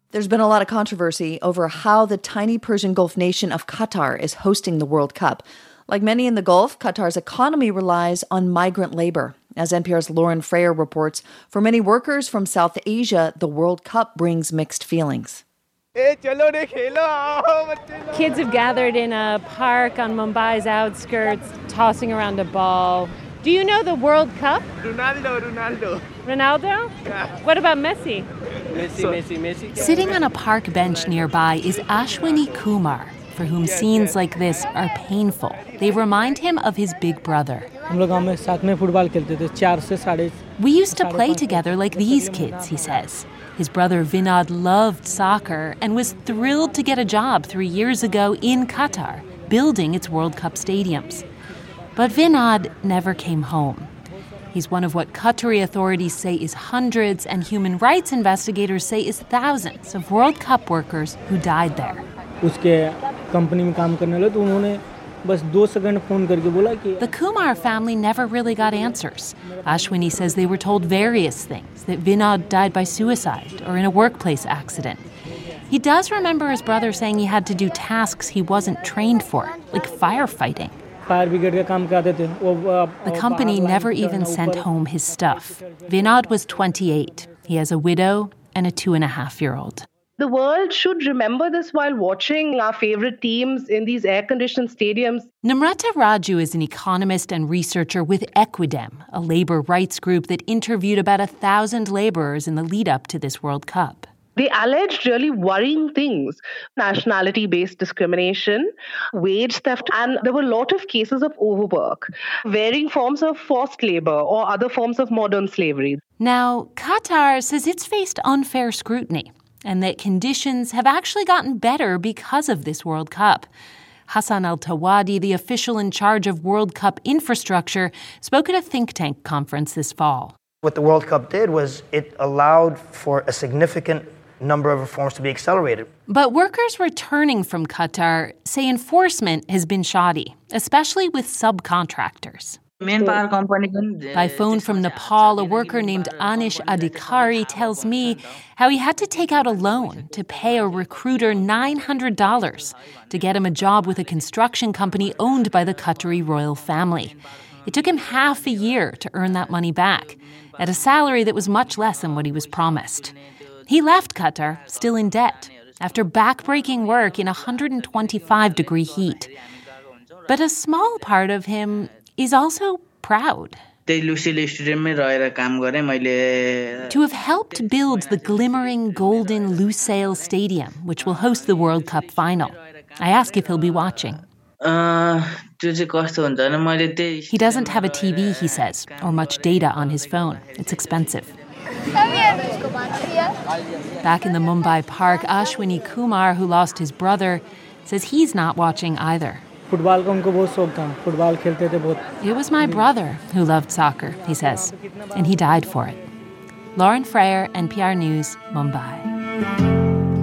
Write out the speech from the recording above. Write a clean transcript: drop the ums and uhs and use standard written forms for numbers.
There's been a lot of controversy over how the tiny Persian Gulf nation of Qatar is hosting the World Cup. Like many in the Gulf, Qatar's economy relies on migrant labor. As NPR's Lauren Freyer reports, for many workers from South Asia, the World Cup brings mixed feelings. Kids have gathered in a park on Mumbai's outskirts, tossing around a ball. Do you know the World Cup? Ronaldo. Ronaldo? Yeah. What about Messi? Messi. Sitting on a park bench nearby is Ashwini Kumar, for whom scenes like this are painful. They remind him of his big brother. We used to play together like these kids, he says. His brother Vinod loved soccer and was thrilled to get a job 3 years ago in Qatar, building its World Cup stadiums. But Vinod never came home. He's one of what Qatari authorities say is hundreds and human rights investigators say is thousands of World Cup workers who died there. The Kumar family never really got answers. Ashwini says they were told various things, that Vinod died by suicide or in a workplace accident. He does remember his brother saying he had to do tasks he wasn't trained for, like firefighting. The company never even sent home his stuff. Vinod was 28. He has a widow and a 2.5-year-old. The world should remember this while watching our favorite teams in these air-conditioned stadiums. Namrata Raju is an economist and researcher with Equidem, a labor rights group that interviewed about 1,000 laborers in the lead-up to this World Cup. They alleged really worrying things: nationality-based discrimination, wage theft, and there were a lot of cases of overwork, varying forms of forced labor or other forms of modern slavery. Now, Qatar says it's faced unfair scrutiny and that conditions have actually gotten better because of this World Cup. Hassan Al-Tawadi, the official in charge of World Cup infrastructure, spoke at a think tank conference this fall. What the World Cup did was it allowed for a significant number of reforms to be accelerated. But workers returning from Qatar say enforcement has been shoddy, especially with subcontractors. By phone from Nepal, a worker named Anish Adhikari tells me how he had to take out a loan to pay a recruiter $900 to get him a job with a construction company owned by the Qatari royal family. It took him half a year to earn that money back, at a salary that was much less than what he was promised. He left Qatar, still in debt, after backbreaking work in 125-degree heat. But a small part of him is also proud to have helped build the glimmering golden Lusail Stadium, which will host the World Cup final. I ask if he'll be watching. He doesn't have a TV, he says, or much data on his phone. It's expensive. Back in the Mumbai park, Ashwini Kumar, who lost his brother, says he's not watching either. It was my brother who loved soccer, he says, and he died for it. Lauren Freyer, NPR News, Mumbai.